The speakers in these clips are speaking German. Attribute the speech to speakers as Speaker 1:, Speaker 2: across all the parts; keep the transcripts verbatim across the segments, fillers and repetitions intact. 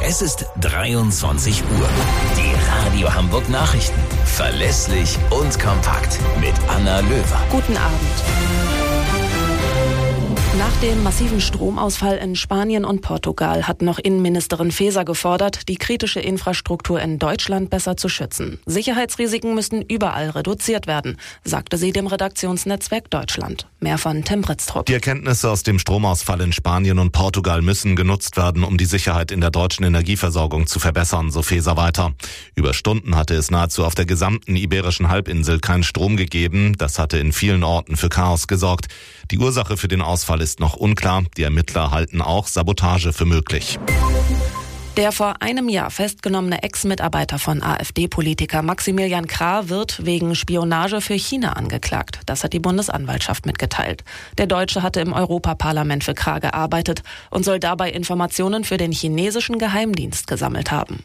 Speaker 1: Es ist dreiundzwanzig Uhr. Die Radio Hamburg Nachrichten. Verlässlich und kompakt mit Anna Löwer.
Speaker 2: Guten Abend. Nach dem massiven Stromausfall in Spanien und Portugal hat noch Innenministerin Faeser gefordert, die kritische Infrastruktur in Deutschland besser zu schützen. Sicherheitsrisiken müssten überall reduziert werden, sagte sie dem Redaktionsnetzwerk Deutschland. Mehr von Tim Britztrup.
Speaker 3: Die Erkenntnisse aus dem Stromausfall in Spanien und Portugal müssen genutzt werden, um die Sicherheit in der deutschen Energieversorgung zu verbessern, so Faeser weiter. Über Stunden hatte es nahezu auf der gesamten iberischen Halbinsel keinen Strom gegeben. Das hatte in vielen Orten für Chaos gesorgt. Die Ursache für den Ausfall ist noch unklar. Die Ermittler halten auch Sabotage für möglich.
Speaker 2: Der vor einem Jahr festgenommene Ex-Mitarbeiter von AfD-Politiker Maximilian Krah wird wegen Spionage für China angeklagt. Das hat die Bundesanwaltschaft mitgeteilt. Der Deutsche hatte im Europaparlament für Krah gearbeitet und soll dabei Informationen für den chinesischen Geheimdienst gesammelt haben.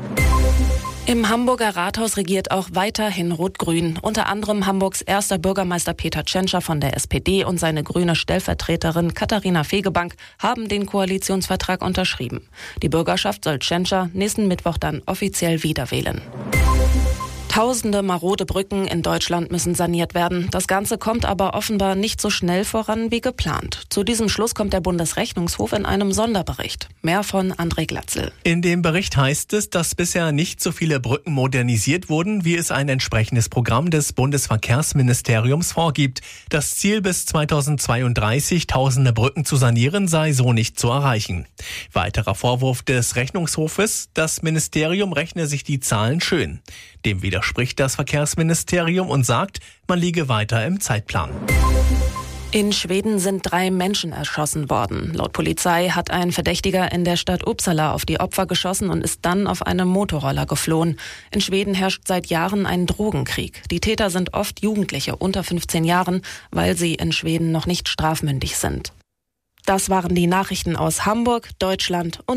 Speaker 2: Im Hamburger Rathaus regiert auch weiterhin Rot-Grün. Unter anderem Hamburgs erster Bürgermeister Peter Tschentscher von der S P D und seine grüne Stellvertreterin Katharina Fegebank haben den Koalitionsvertrag unterschrieben. Die Bürgerschaft soll Tschentscher nächsten Mittwoch dann offiziell wiederwählen. Tausende marode Brücken in Deutschland müssen saniert werden. Das Ganze kommt aber offenbar nicht so schnell voran wie geplant. Zu diesem Schluss kommt der Bundesrechnungshof in einem Sonderbericht. Mehr von André Glatzel.
Speaker 4: In dem Bericht heißt es, dass bisher nicht so viele Brücken modernisiert wurden, wie es ein entsprechendes Programm des Bundesverkehrsministeriums vorgibt. Das Ziel, bis zweitausendzweiunddreißig tausende Brücken zu sanieren, sei so nicht zu erreichen. Weiterer Vorwurf des Rechnungshofes: Das Ministerium rechne sich die Zahlen schön. Dem widerspricht das Verkehrsministerium und sagt, man liege weiter im Zeitplan.
Speaker 2: In Schweden sind drei Menschen erschossen worden. Laut Polizei hat ein Verdächtiger in der Stadt Uppsala auf die Opfer geschossen und ist dann auf einem Motorroller geflohen. In Schweden herrscht seit Jahren ein Drogenkrieg. Die Täter sind oft Jugendliche unter fünfzehn Jahren, weil sie in Schweden noch nicht strafmündig sind. Das waren die Nachrichten aus Hamburg, Deutschland und